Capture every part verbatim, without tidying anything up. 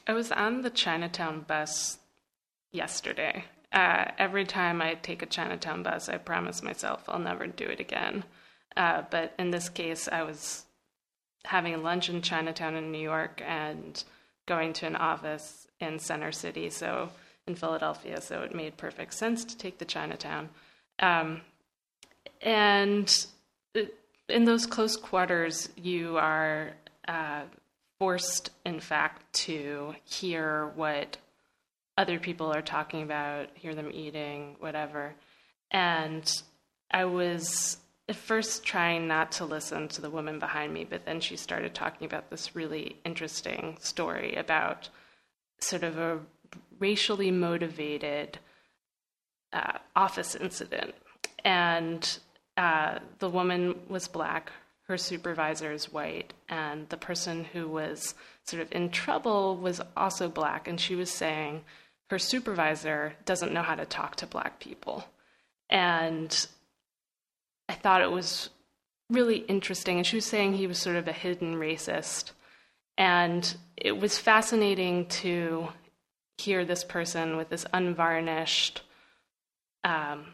I was on the Chinatown bus yesterday. Uh, every time I take a Chinatown bus, I promise myself I'll never do it again. Uh, but in this case, I was having lunch in Chinatown in New York and going to an office in Center City, so in Philadelphia, so it made perfect sense to take the Chinatown. Um, and in those close quarters, you are uh, forced, in fact, to hear what other people are talking about, hear them eating, whatever. And I was at first trying not to listen to the woman behind me, but then she started talking about this really interesting story about sort of a racially motivated uh, office incident. And uh, the woman was Black, her supervisor is white, and the person who was sort of in trouble was also Black, and she was saying her supervisor doesn't know how to talk to Black people. And I thought it was really interesting, and she was saying he was sort of a hidden racist. And it was fascinating to hear this person with this unvarnished um,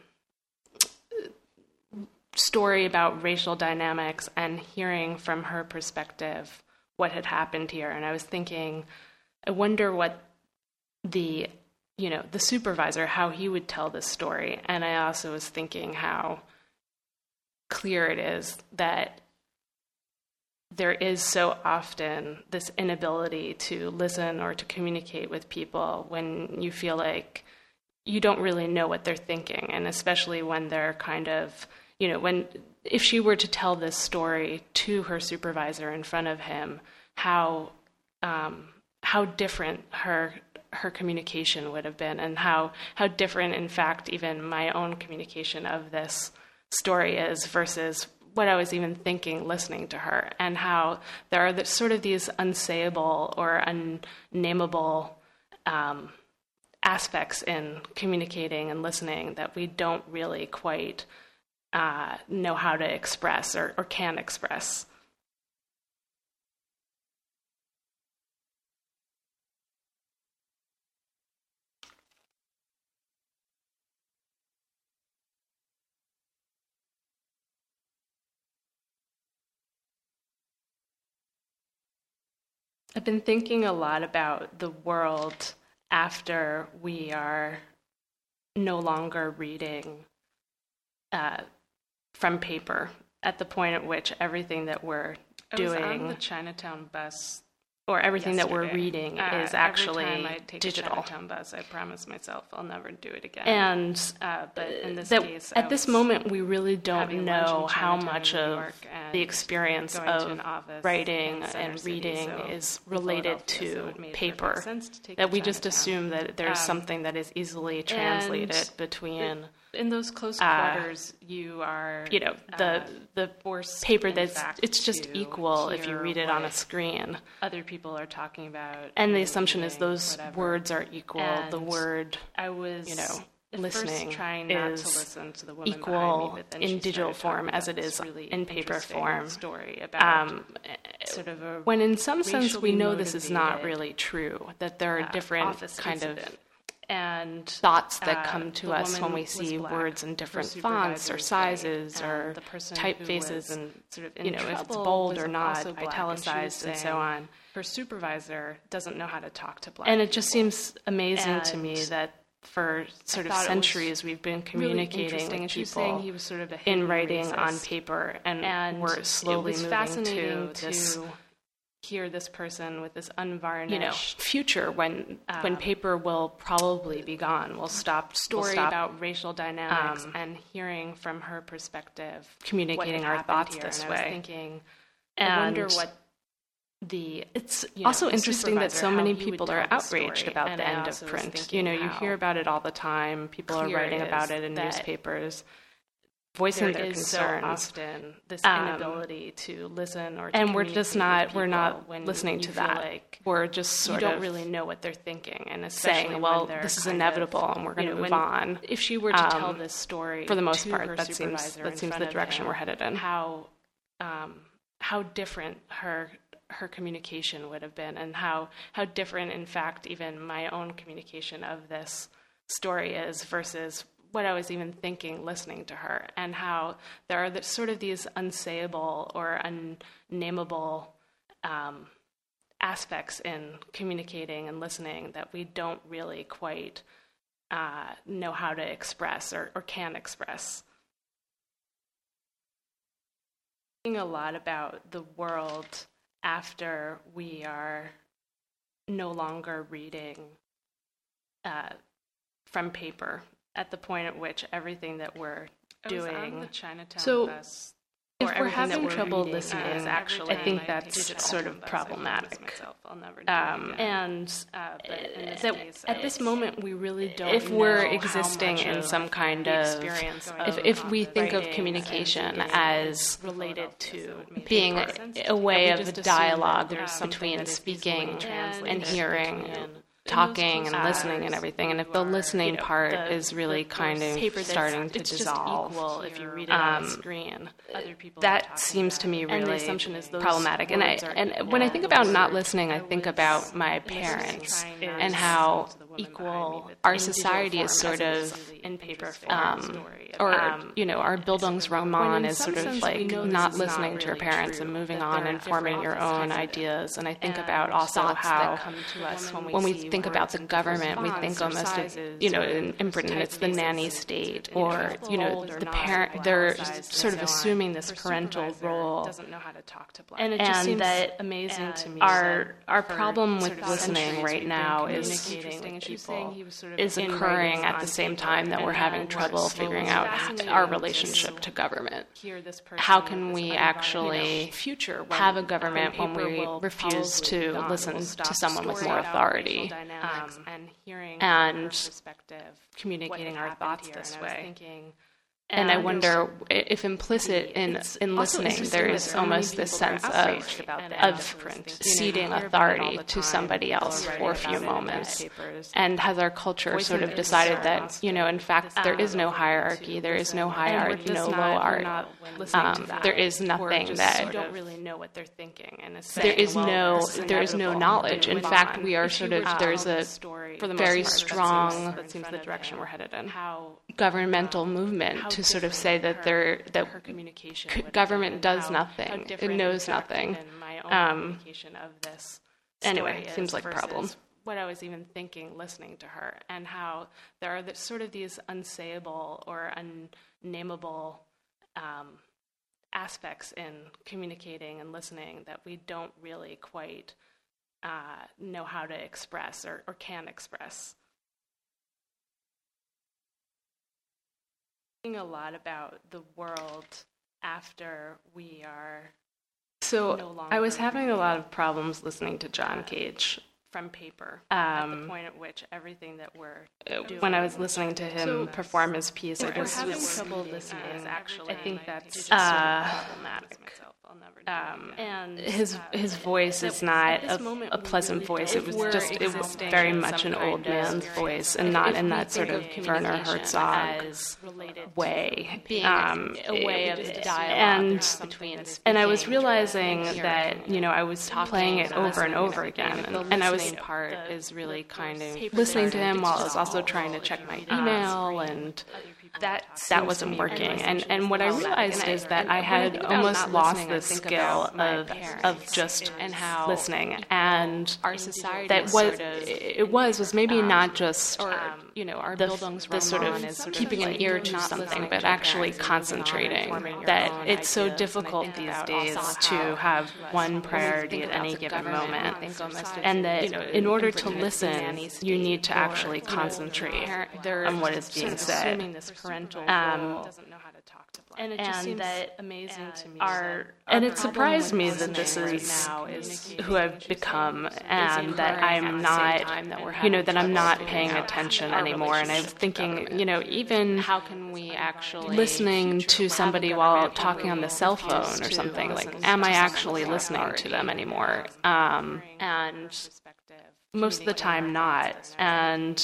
story about racial dynamics and hearing from her perspective what had happened here. And I was thinking, I wonder what the, you know, the supervisor, how he would tell this story. And I also was thinking how clear it is that there is so often this inability to listen or to communicate with people when you feel like you don't really know what they're thinking, and especially when they're kind of, you know, when if she were to tell this story to her supervisor in front of him, how um, how different her her communication would have been, and how how different, in fact, even my own communication of this story is versus what I was even thinking listening to her, and how there are the, sort of these unsayable or unnameable um, aspects in communicating and listening that we don't really quite uh, know how to express or, or can express. I've been thinking a lot about the world after we are no longer reading uh, from paper, at the point at which everything that we're doing, I was on the Chinatown bus or everything yesterday. that we're reading, uh, is actually every time I take digital. A Chinatown bus, I promise myself I'll never do it again. And uh, but in this that case, at I this was moment, we really don't having lunch know in how Chinatown much in New of York and the experience going to of an office writing in Center and City, reading so is in related Philadelphia, so to it made paper. perfect sense to take That to we just Chinatown. assume that there's Um, something that is easily translated and between, in those close uh, quarters, you are, you know, the uh, the forced, paper in that's fact, it's just to equal if you hear read it on a what screen. other people are talking about, And the eating, assumption is those whatever. words are equal. And the word, I was, you know, at listening first trying not is to listen to the woman equal behind me, but then in she digital started form talking as about it this is really in paper interesting form. story about Um, sort of a when in some sense we racially know this is not motivated, really true, that there are uh, different office kind of incident. And thoughts that uh, come to the us when woman we was see Black, words in her different fonts or supervisor was sizes white, or and the person typefaces who was and, sort of in you know, if it's trouble bold was or not, also Black, italicized and, and she so was on. her supervisor doesn't know how to talk to Black And it just people. seems amazing to me And that for sort of thought it was centuries we've been really communicating interesting, with and she was people saying he was sort of a in hidden writing racist. on paper, and, And we're slowly it was moving fascinating to this, to hear this person with this unvarnished, you know, future when um, when paper will probably be gone. We'll stop story we'll stop, about racial dynamics, um, and hearing from her perspective communicating what had our happened thoughts here. this and I was way. thinking, And I wonder what the It's you know, also the interesting that so supervisor, many how he would people tell are the outraged story. about And the I end of also was print. thinking You know, you how hear about it all the time. People are clear writing it about is it in that newspapers, voicing there their is so concerns. often this Um, inability to listen or to and we're just communicate not with we're people not when listening you to feel that. like We're just you sort don't of really know what they're thinking, and especially saying, when well, they're this is kind inevitable of, and we're going you to know, move when, on. If she were to tell Um, this story for the most to part, her that seems supervisor that in seems front the of direction him, we're headed in. How um, how different her her communication would have been, and how, how different, in fact, even my own communication of this story is versus what I was even thinking listening to her, and how there are the, sort of these unsayable or unnameable um, aspects in communicating and listening that we don't really quite uh, know how to express or, or can express. Thinking a lot about the world after we are no longer reading uh, from paper, at the point at which everything that we're doing. I was on the Chinatown so bus. if Or we're everything that having we're trouble reading listening, is actually I think my that's digital sort of bus. I problematic. promise myself I'll never do Um, it again. and Uh, but in this that case, at I- this moment we really don't if know we're how existing much in of some kind the of experience going if, on if we with think of writing communication and as related to being a, a way we of just a assume that dialogue there's something between that is speaking easily translated and hearing, between talking and uh, listening and everything, and if the listening you know, part the- is really the- kind of paper that's- starting to it's dissolve, just equal if you read it on um, the screen. Other people are that talking seems about to me it. really And the assumption is those problematic. And I words are and equal. when I think about Those not are- listening, I think about my and this is parents trying not and to how listen to the woman behind me, equal but our in digital society is form sort as of a really in paper form um, story or about, you know, our when Bildungsroman is in sort some of sense like we know this not is listening not to your really parents true, and moving that on there and are forming different your own kinds of ideas. And I think and about also thoughts how that come to us when we when we see think about words the in different government, we fonts think or almost of, sizes you know, or in, in Britain it's the typefaces nanny and- state, and or it's you know, bold or the not, parent. or They're italicized sort of and so on. assuming this Her parental supervisor role. doesn't know how to talk to blind And, people. It just and seems that amazing to me. our that our for problem sort with of listening centuries right we've been now is communicating with people is in occurring writings at on the same paper, time that we're and having we're trouble slowly figuring out fascinated our to relationship to government. hear this person How with can this we unbiased, actually you know, future when- have a government when when paper we will refuse probably be to gone. listen We'll to stop someone with storing more out authority, racial dynamics um, and hearing and from her perspective communicating what our had thoughts happened this here. And I was way? thinking, And I and wonder if implicit in, it's in also listening, interesting there that is so many almost this people are sense outraged of, about of that different, you know, ceding you hear about it all authority the to time. somebody People else are writing for a few about it in moments. newspapers. And has our culture Voicing sort of their decided concerns. that, you know, in fact, there is no hierarchy, there is no hierarchy, no low art. Um, there is nothing that you don't really know what they're thinking, and it's there is saying, no well, this is there is no inevitable. knowledge. They In move fact, on. we are If you sort were of to there's tell a the story, for the very most part, strong that that seems the direction we're headed in. How governmental movement to sort of say that there that her communication c- would have government been, does how- nothing. how It different, knows in fact, nothing. than my own Um, communication of this anyway, story seems is like a versus problem. What I was even thinking listening to her, and how there are the, sort of these unsayable or unnameable um, aspects in communicating and listening that we don't really quite uh, know how to express or, or can express. Thinking a lot about the world after we are So no I was longer having a lot of problems listening to John Cage. from paper at the Um, point at which everything that we're doing when I was listening to him So- perform his piece, I if we're just having was, trouble listening, uh, actually, I think I that's just sort of uh, problematic. I'll never do um, it again. And his uh, his voice is not this a, moment, a we pleasant really voice. don't- It was if we're just it was existing very in much some an kind old of man's experience, voice, if and not we in that think sort of of Werner communication Herzog as related way. being Um, a way of it- dialogue and between and I was speaking realizing and that hearing, you know I was talking playing it and over and listening over and again, everything. and, The and I was listening part part is really kind of paper listening to there, him it's while I was just also all trying to if check you my read it on email, screen, and other people that talk. that Seems wasn't to me working. really And and what I problematic. realized And is I- that and I when I had think about almost not lost listening, I the think skill about my of parents of just and how how listening, and our society that is was sort of, it was was maybe um, not just or, um, you know, our the, Bildungsroman the sort of is sort of keeping an like ear not to listening something, to but your actually parents and moving on and concentrating. forming your That own it's so ideas. And I difficult think these about days also to how have when one we priority think at about any the given government, moment, I think almost and that you know, in order to Britain, it's the listen, nanny you state, need to or, actually you know, concentrate they're on what is sort being of said. assuming this parental Um, role doesn't know how to talk to blind. And it just and seems that amazing to me. Our, that and our it problem surprised with me that this listening is right now is who I've become, and that occurring I'm at the not, same time that we're you know, having that I'm trouble not figuring paying out attention our anymore. And I was relationship to thinking, government. you know, even how can we actually listening to somebody while talking on the cell phone or refuse something, to like, listen am to I someone actually without listening to authority? them anymore? Um, and most of the time not. And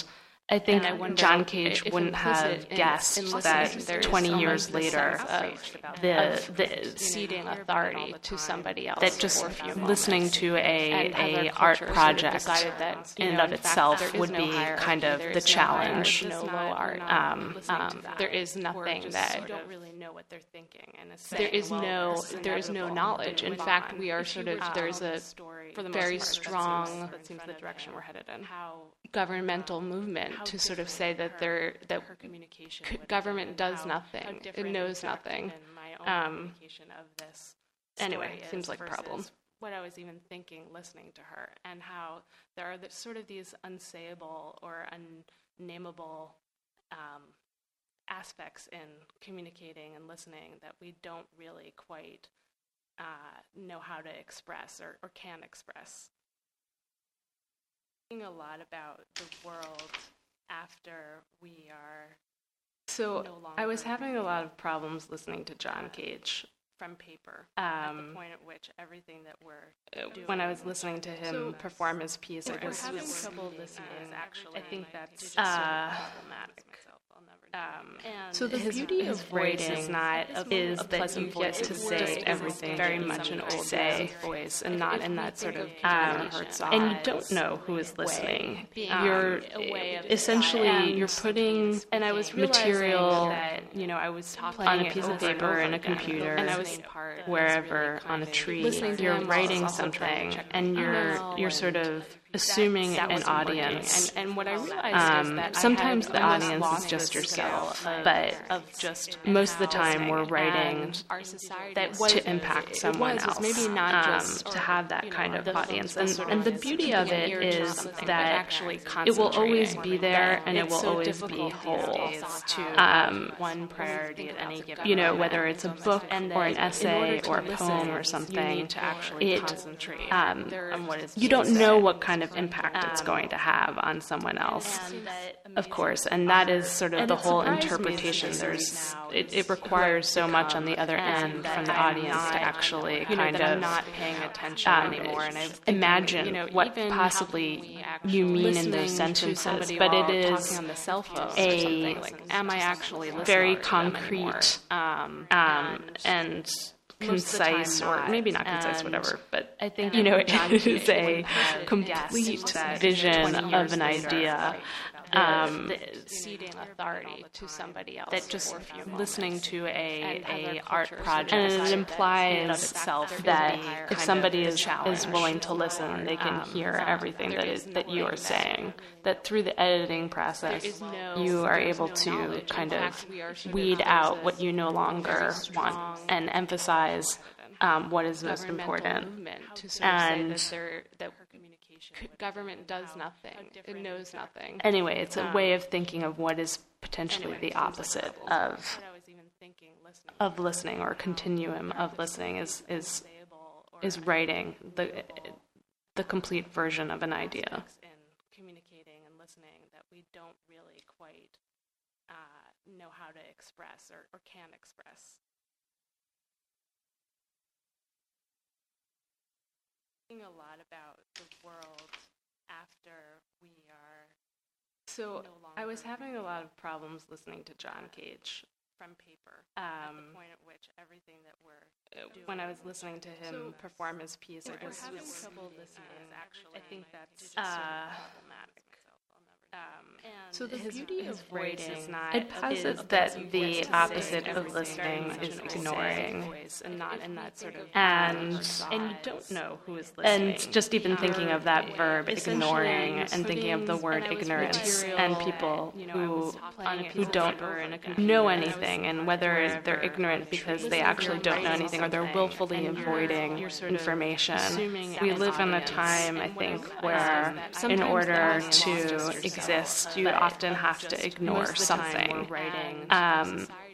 I think I wonder John if- Cage if wouldn't have implicit in- guessed in listening that there's twenty so years much later sense of the of, the you know, ceding hear about it all authority the to time, somebody else, that that just just for a few listening moments, to a and a other art cultures sort of project decided that, you in know, and of in fact, itself there is would no be hierarchy, kind of there the is no challenge. hierarchy, no Um, low art. um, Um, there is nothing just that sort you of don't really know what they're thinking, and it's there saying, is well, no- this is there is no inevitable, knowledge. then In move fact, on. we are If sort you of- were to there's tell a the story, for the very most part, strong. that seems- That seems the direction we're headed in. How governmental movement how to sort of different say that her- they're that her communication c- would have government been, does how- nothing. how It different, knows in fact, nothing. even my own Um, communication of this anyway, story seems is like a problem. versus what I was even thinking listening to her, and how there are the, sort of these unsayable or unnameable um, aspects in communicating and listening that we don't really quite uh, know how to express or, or can express. Thinking a lot about the world after we are So no I was longer having a lot of problems listening to John Cage. from paper, at the Um, point at which everything that we're when I was listening to him So- perform his piece, I we're just having was, trouble listening. I think that's just sort of uh, problematic. Um, and so the his, beauty his of voice writing is not is a, that a pleasant you voice. get to It say just everything isn't very in much in some old say man voice, and if- not if in we that sort think of of um, communication and you as don't know who is way, listening. being You're a way of essentially and you're putting and I was realizing material that you know I was talking on a it piece of over and paper over in a again, computer and I was part wherever on a tree. Listening to You're him writing was also trying something, to check and my you're email you're sort and of assuming that an wasn't working. audience. And, and what I realized Um, is that sometimes I had the almost audience is lost just the yourself, skill of- but of just most of the time how we're listening writing and our society that was- what to impact it someone was, was else. maybe not um, just to have that you know, kind of the- audience. the And, sort and the of beauty of keeping it an ear to is something, but that actually it will always concentrating. be there and it It's will so always difficult be these whole. days to Um, have one priority at any given You know, moment. whether it's a book And or an that in essay order to or a listen, poem or you something, need to actually it, concentrate um, There- on what is you you don't said. know what kind of impact it's Um, going to have on someone else. And that Of course, and that is sort of And the it whole surprised me interpretation. that There's now it, it's it requires so much on become the other and end that from the I'm audience not- to actually you know, kind that of I'm not paying attention um, anymore, and I imagine you know, what even how can possibly we you actually mean in listening those to sentences, somebody but while it is talking on the cell phone or a something, like, am I actually listening very to them anymore? concrete Um, um, and and most of the time concise, or not. maybe not concise, And whatever. But I think you know, John it is Cage a wouldn't have complete guessed that vision twenty of years an later, idea. the- Um, the ceding authority to somebody else that just for a few listening moments. to a, And a other art cultures project, sort of and it decided that in implies and of itself there that is a higher if kind somebody of is, challenge. is willing to listen, they can Um, hear um, everything there that is is, that you nothing are that- saying. That through the editing process, There is no- you are there is able no to knowledge. kind In of fact, we are sort of- weed there's out a what you no longer strong want and emphasize um, what is most governmental important. movement to sort of And say that, there, that c- government does nothing. It knows nothing. anyway, it's a Um, way of thinking of what is potentially anyway, the seems like a opposite problem. of What I was even thinking, listening of listening, or continuum of listening is is stable or is writing the the complete version of an idea. aspects in communicating and listening that we don't really quite uh, know how to express or, or can express. Thinking a lot about the world after we are So no I was longer having a lot of problems listening to John Cage. from paper at the Um, point at which everything that we're doing. when I was listening to him So- perform his piece, I We're just having was, trouble listening. Actually, I think that's just sort of uh, problematic. Um, and So the his, beauty his of voice writing, is not it a- posits is that you the get to opposite say of everything listening very much is in a ignoring. voice and not in that sort of and and you don't know who is and listening. just even thinking of that You're verb, essentially ignoring, and thinking of the putting- word and I was ignorance, material and that, people you know, I who was playing it who over don't and over in a know computer, and I was anything, and whether wherever they're ignorant on because the they tree. actually You're don't know writing anything, or they're something, willfully and you're- avoiding you're sort of information. assuming We an live in a audience. time, I And what I think, realized where is that in sometimes the order audience to is just yourself, exist, you but often have just to ignore most of the time something. we're writing Um,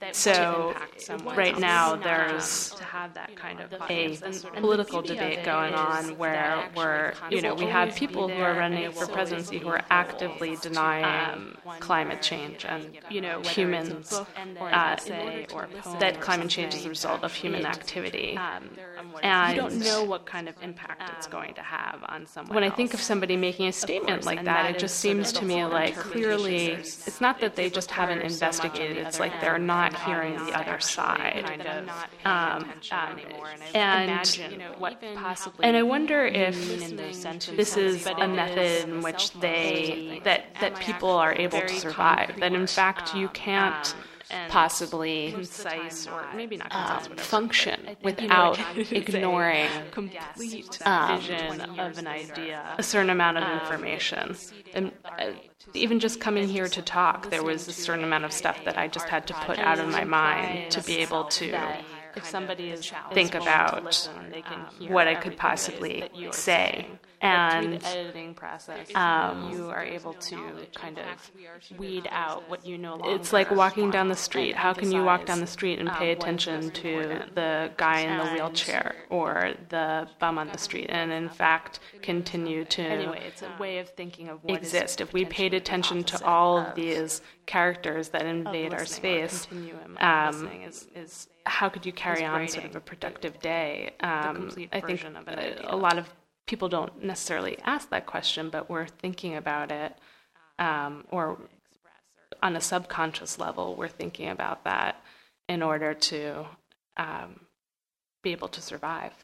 So right now there's to have that kind of a political debate going on where we're, you know, we have people who are running for presidency who are actively denying climate change and, you know, humans, uh, that climate change is a result of human activity. And you don't know what kind of impact it's going to have on someone. When I think of somebody making a statement like that, it just seems to me like clearly it's not that they just haven't investigated, it's like they're not hearing the other side. Um, and, and I wonder if this is a method in which they, that, that people are able to survive, that in fact you can't possibly concise or maybe not concise, um, function without ignoring complete um, vision of an idea, a certain amount of information. And uh, even just coming here to talk, there was a certain amount of stuff that I just had to put out of my mind to be able to if somebody is think about um, what I could possibly say. And editing process, um, you are able to kind of weed out what you know. It's like walking down the street. How can you walk down the street and pay attention to the guy in the wheelchair or the bum on the street, and in fact continue to anyway? It's a way of thinking of what exist. If we paid attention to all of these characters that invade our space, um, is, is how could you carry on sort of a productive day? Um, I think a, a lot of people don't necessarily ask that question, but we're thinking about it, um, or on a subconscious level, we're thinking about that in order to um, be able to survive.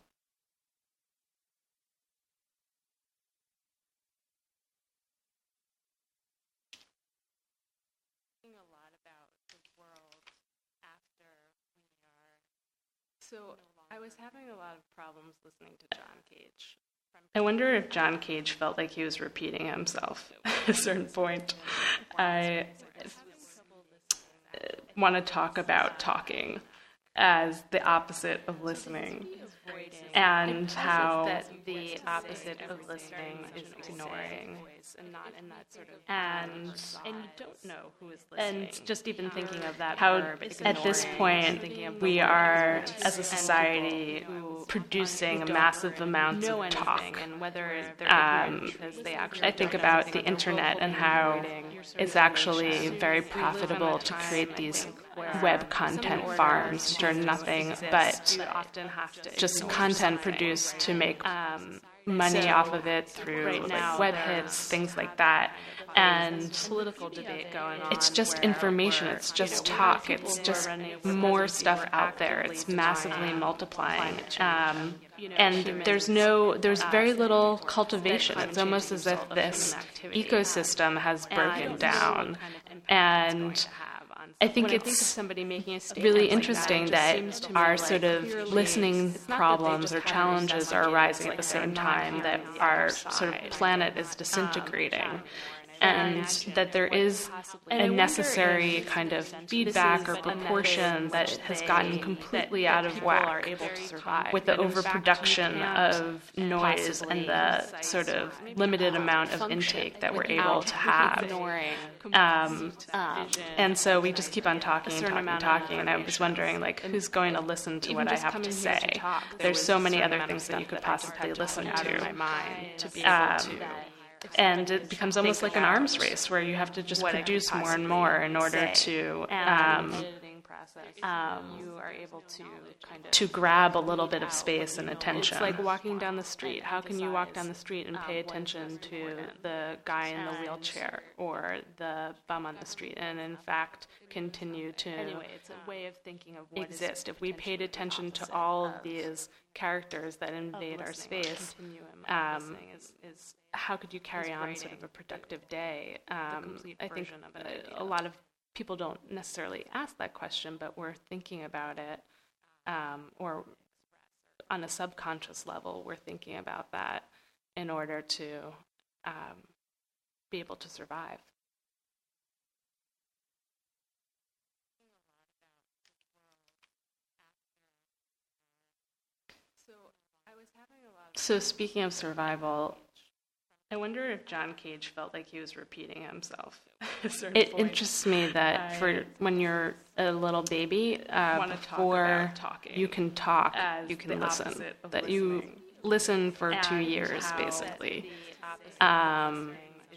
So I was having a lot of problems listening to John Cage. I wonder if John Cage felt like he was repeating himself at a certain point. I want to talk about talking as the opposite of listening, and how that the opposite of listening is ignoring, and not in that sort of and and you don't know who is listening. And just even thinking of that, how at this point we are as a society producing massive amounts of talk. And whether um, they actually I think about the internet and how it's actually very profitable to create these web content farms, which are nothing but just content produced to make um, money so off of it through right now, like web hits, things like that. And political debate going on. It's just information. It's just you know, talk. It's just more stuff out there. It's massively multiplying. Um, and there's no, there's very little cultivation. It's almost as if this ecosystem has broken down. And I think it's I think somebody making a really interesting like that, that our like sort of listening problems or challenges are arising at the same time that our sort of planet is disintegrating. Um, and that there is a necessary kind of feedback or proportion that has gotten completely out of whack with the overproduction of noise and the sort of limited amount of intake that we're able to have. Um, and so we just keep on talking and talking and talking, and I was wondering, like, who's going to listen to what I have to say? There's so many other things that you could possibly listen to. Um, And it becomes almost like an arms race where you have to just produce more and more in order to um, um, you are able to kind of to grab a little bit of space and attention. It's like walking down the street. How can you walk down the street and pay attention to the guy in the wheelchair or the bum on the street, and in fact continue to anyway, it's a way of thinking of what exist. If we paid attention to all of these characters that invade our space, um, is, is how could you carry on sort of a productive day? Um, I think a, a lot of people don't necessarily ask that question, but we're thinking about it, um, or on a subconscious level, we're thinking about that in order to um, be able to survive. So, I was having a lot of So speaking of survival, I wonder if John Cage felt like he was repeating himself. It interests me that I for when you're a little baby, uh, before you can talk, you can listen. That listening. You listen for and two years, basically. Um,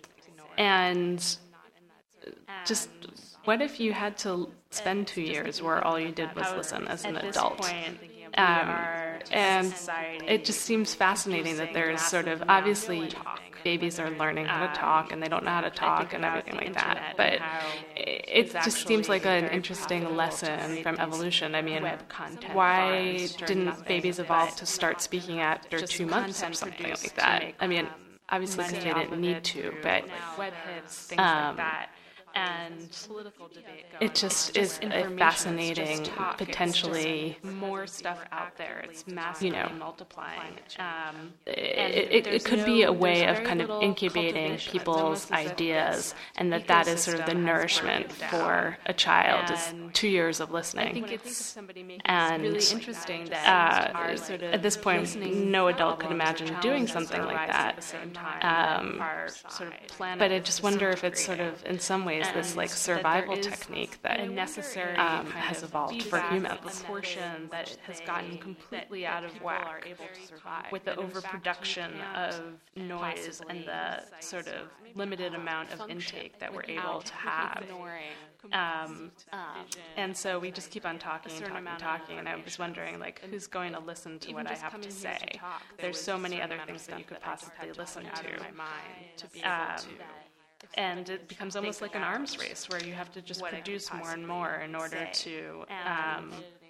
and just what if you had to spend two years where all you did was listen as an adult? Um, and it just seems fascinating that there's sort of, obviously, babies are learning how to talk and they don't know how to talk and everything like that. But it just seems like an interesting lesson from evolution. I mean, why didn't babies evolve to start speaking after two months or something like that? I mean, obviously because they didn't need to, but um, and political debate going it just on. Is a fascinating, talk, potentially more stuff out there. It's massively you know, multiplying. Um, it, it, it could no, be a way of kind of incubating people's ideas, and that that is sort of the nourishment for a child is two years of listening. I think it's and really interesting that uh, sort of at this point, no adult could imagine doing something like that. Um, sort of but I just wonder if it's sort of, in some ways, this like survival technique that necessary um, has evolved for humans. Proportion that has gotten completely out of whack with the overproduction of noise and the sort of limited amount of intake that we're able to have. Um, and so we just keep on talking and talking and talking, and I was wondering, like, who's going to listen to what I have to say? There's so many other things that you could possibly listen to. Um, And it becomes almost like an arms race where you have to just produce more and more in order to um,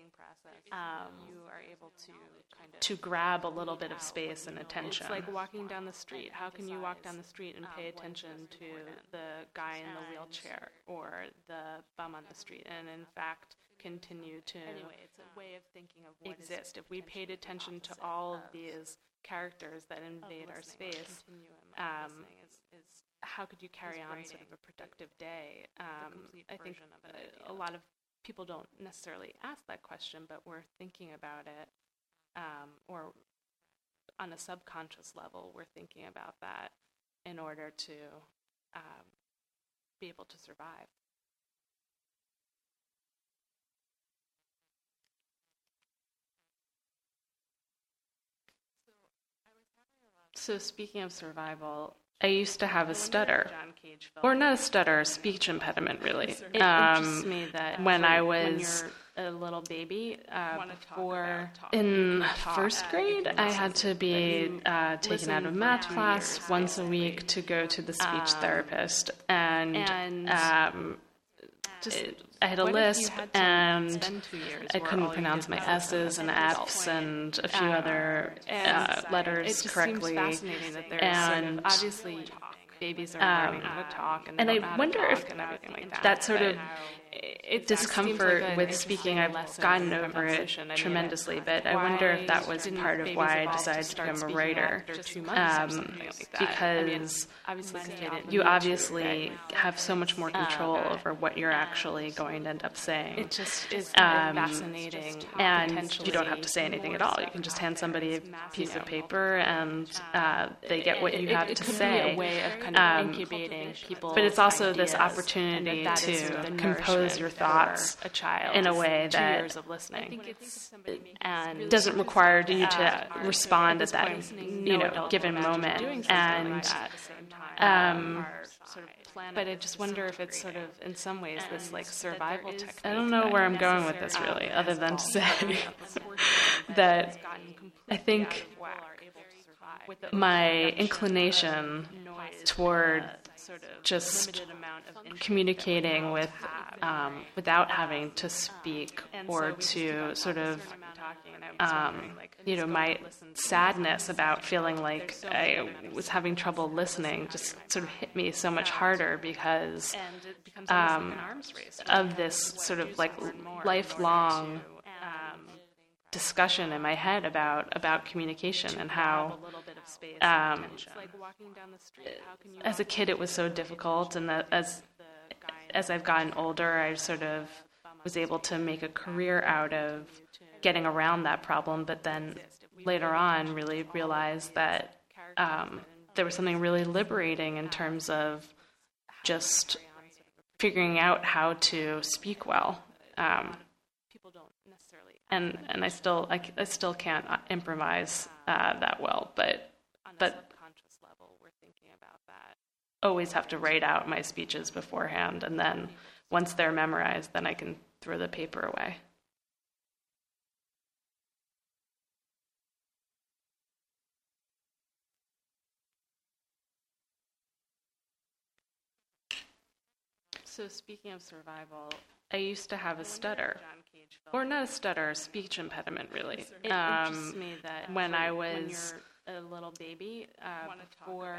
um, to grab a little bit of space and attention. It's like walking down the street. How can you walk down the street and pay attention to the guy in the wheelchair or the bum on the street and, in fact, continue to anyway, it's a way of thinking of what exist? If we paid attention to all of these characters that invade our space, um, how could you carry on sort of a productive day? Um, I think a, a lot of people don't necessarily ask that question, but we're thinking about it, um, or on a subconscious level, we're thinking about that in order to um, be able to survive. So speaking of survival, I used to have a stutter, or not a stutter, a speech impediment, really. It um, me that when I was when you're a little baby, uh, before in first grade, I had to be uh, taken out of math class once a week to go to the speech therapist, and, and um, just. It, I had a lisp, and I couldn't pronounce my S's and F's and a few other uh, letters correctly. And obviously, babies are um, learning how to talk, and, and I wonder if and everything like that. that sort of it discomfort like with speaking, I've gotten over it I mean, tremendously, but I wonder if that was part of why I decided to become a writer, um, like because I mean, obviously you obviously to, have so much more control um, over what you're actually going to end up saying. It just is um, fascinating, and you don't have to say anything at all. You can just hand somebody a piece of paper, and uh, they get what you have it, to it could say. Be a way of kind of um, incubating people, but it's also this opportunity that to compose your thoughts a child in a way two that years of listening. I think it's and doesn't require you to uh, respond at that you know given moment. And um, but I just wonder if it's sort of in some ways this like survival technique. I don't know where I'm going with this really, other than to say that I think my inclination toward just communicating with um, without having to speak or to sort of um, you know my sadness about feeling like I was having trouble listening just sort of hit me so much harder because um, of this sort of like lifelong discussion in my head about about communication and how um, as a kid it was so difficult, and that as as I've gotten older I sort of was able to make a career out of getting around that problem, but then later on really realized that um, there was something really liberating in terms of just figuring out how to speak well. Um, and and I still I, I still can't improvise uh, that well, but but always have to write out my speeches beforehand, and then once they're memorized, then I can throw the paper away. So speaking of survival, I used to have a stutter, or not a stutter, a speech impediment, really. It Um, interests me that when I when was you're a little baby, uh, before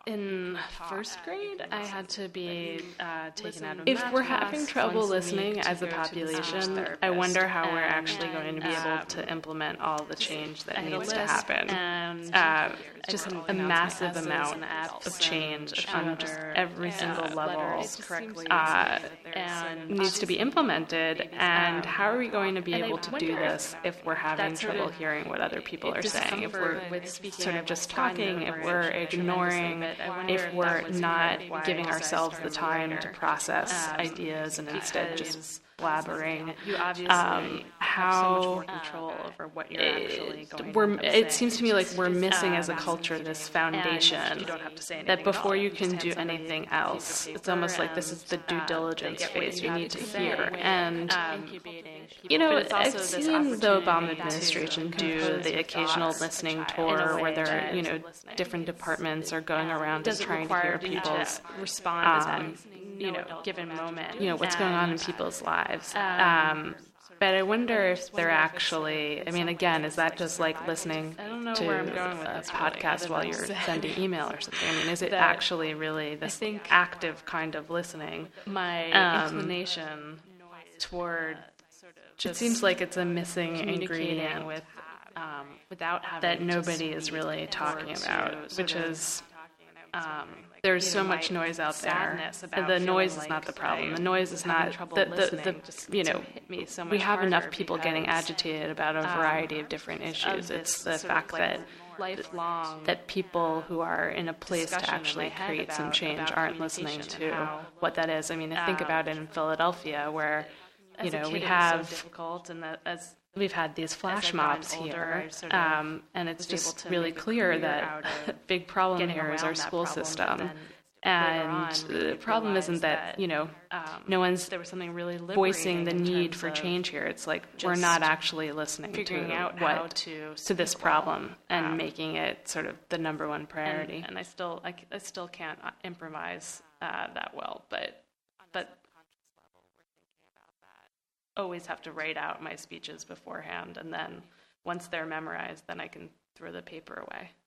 in first grade, I had to be uh, taken out of If math we're class having trouble once a listening week as to a go to the speech population, therapist. I I wonder wonder how how we're we're actually actually going going to to be be able able to implement all the change that and needs a to list happen. and Uh, just just an a massive essays amount and apps of change and on just other, every uh, single level letters correctly uh, and needs to be implemented. And how are we going to be And I able to wonder do if this if we're having that sort trouble of hearing what other people are saying? If we're with speaking sort of just talking, if we're ignoring, if we're not giving ourselves the time to process um, ideas and instead just blabbering, you obviously um, have so much how more control over what you're actually it, going we're, to end up it saying. seems to me like we're missing uh, as a culture this foundation you don't have to say anything that at before all. you You can just do hand somebody anything a piece of else, it's paper almost like this and, is the due uh, diligence they get what phase. you You have need to to say. hear. And Um, you know, but it's also I've this seen the Obama opportunity administration to do compose the your occasional thoughts listening in a tour way where they're, that you know, is listening. different departments are going around and doesn't trying to require hear you to people's respond um, to that, you know, given moment. you know, what's going on in people's lives. Um, but I wonder if they're actually, I mean, again, is that just like listening I don't know to where I'm going with a this, really, podcast other while than you're to say sending email or something? I mean, is it that actually really this think active kind of listening? My Um, inclination toward It seems like it's a missing communicating ingredient with um, without having that to nobody is speak really or talking to about, sort which of, is um, there's you so know, much my noise out there. sadness And about the feeling noise is like not the problem. I The noise is was having not trouble the, the, the, listening, just you sort know, of hit me so we much have enough harder people getting because, agitated about a um, variety of different issues. of It's this the sort of, fact like, that lifelong that people who are in a place to discussion in actually my head create some about- change about aren't listening communication to and how, what that is. I mean, I think um, about it in Philadelphia where, you as a know, kid, we it was have so difficult, and that as we've had these flash I've gotten mobs older, here, I sort of um, and it's was able just to really make a clear career that out a of big problem getting here is our around that school problem, but system. then And on, the we problem isn't that, realized you know, um, no one's there was something really voicing the liberating in need terms for of change here. It's like we're just not actually listening figuring to out what how to to this speak well. problem and Um, making it sort of the number one priority. And, and I still, I, c- I still can't uh, improvise uh, that well, but but Always have to write out my speeches beforehand, and then once they're memorized, then I can throw the paper away.